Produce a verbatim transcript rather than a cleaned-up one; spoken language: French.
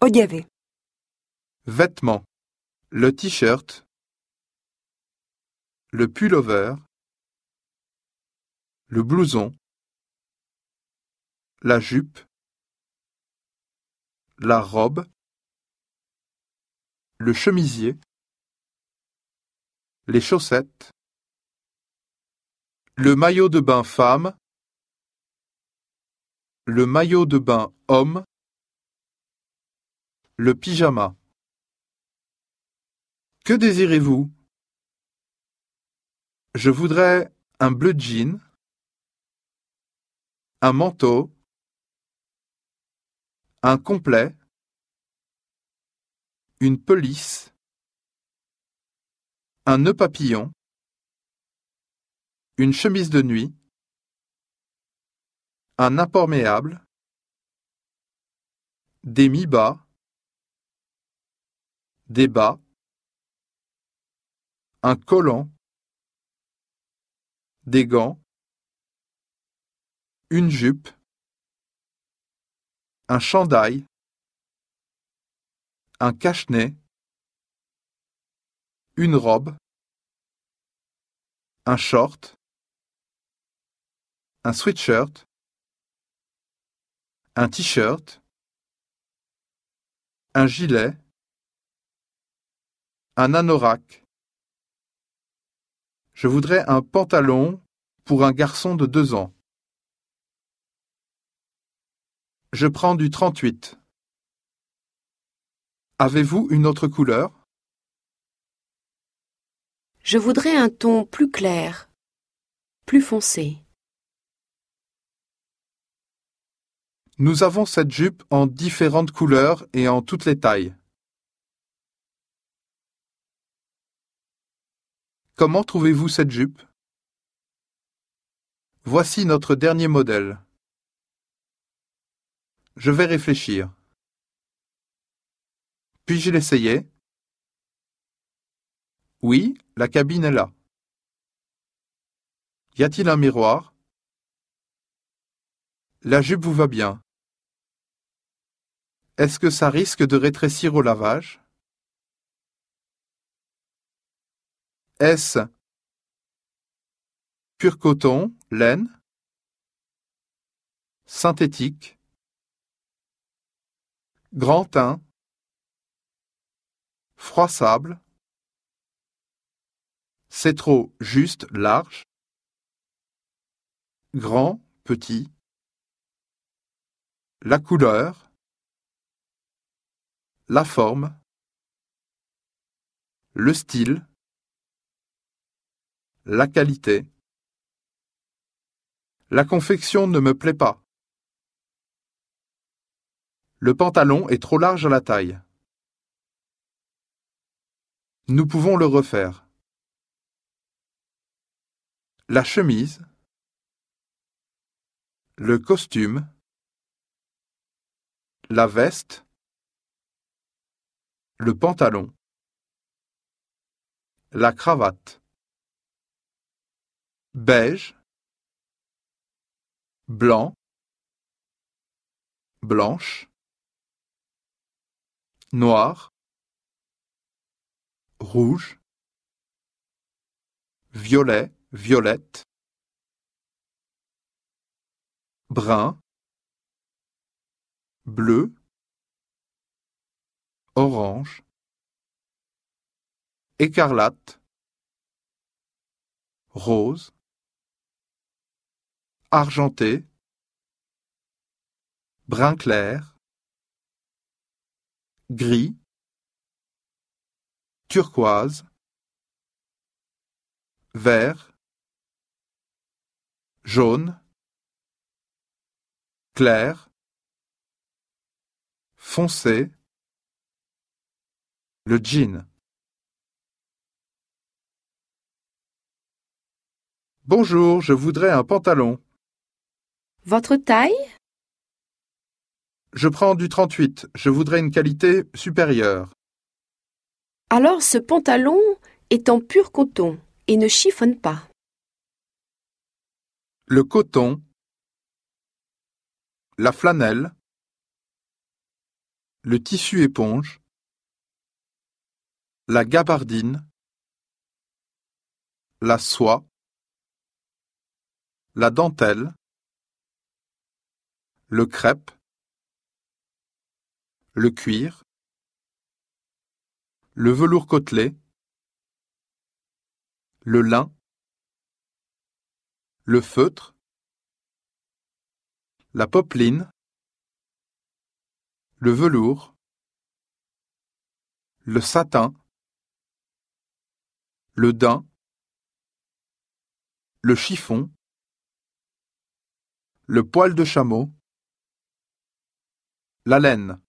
oděvy, Vêtements. Le t-shirt. Le pullover. Le blouson. La jupe. La robe. Le chemisier. Les chaussettes. Le maillot de bain femme. Le maillot de bain homme. Le pyjama. Que désirez-vous? Je voudrais un bleu jean, un manteau, un complet, une pelisse, un nœud papillon, une chemise de nuit, un imperméable, des mi-bas, des bas, un collant, des gants, une jupe, un chandail, un cache-nez, une robe, un short, un sweatshirt, un t-shirt, un gilet, un anorak. Je voudrais un pantalon pour un garçon de deux ans. Je prends du trente-huit. Avez-vous une autre couleur? je voudrais un ton plus clair, plus foncé. Nous avons cette jupe en différentes couleurs et en toutes les tailles. Comment trouvez-vous cette jupe? Voici notre dernier modèle. Je vais réfléchir. Puis-je l'essayer? Oui, la cabine est là. Y a-t-il un miroir? La jupe vous va bien. Est-ce que ça risque de rétrécir au lavage? Est-ce pur coton, laine, synthétique, grand teint, froissable, c'est trop juste, large, grand, petit, la couleur, la forme, le style, la qualité. La confection ne me plaît pas. Le pantalon est trop large à la taille. Nous pouvons le refaire. La chemise, le costume, la veste, le pantalon, la cravate, beige, blanc, blanche, noir, rouge, violet, violette, brun, bleu, orange, écarlate, rose, argenté, brun clair, gris, turquoise, vert, jaune, clair, foncé, le jean. Bonjour, je voudrais un pantalon. Votre taille? Je prends du trente-huit. Je voudrais une qualité supérieure. Alors ce pantalon est en pur coton et ne chiffonne pas. Le coton, la flanelle, le tissu éponge, la gabardine, la soie, la dentelle, le crêpe, le cuir, le velours côtelé, le lin, le feutre, la popeline, le velours, le satin, le daim, le chiffon, le poil de chameau, la laine.